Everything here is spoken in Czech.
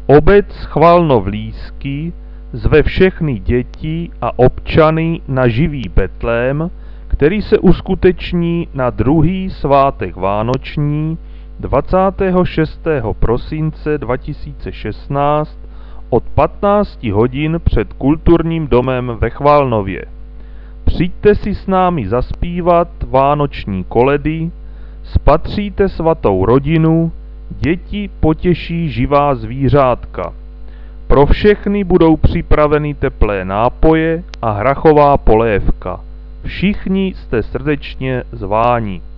Obec Chvalnov-Lísky zve všechny děti a občany na živý betlém, který se uskuteční na druhý svátek vánoční 26. prosince 2016 od 15 hodin před Kulturním domem ve Chvalnově. Přijďte si s námi zaspívat vánoční koledy, spatříte svatou rodinu, děti potěší živá zvířátka. Pro všechny budou připraveny teplé nápoje a hrachová polévka. Všichni jste srdečně zváni.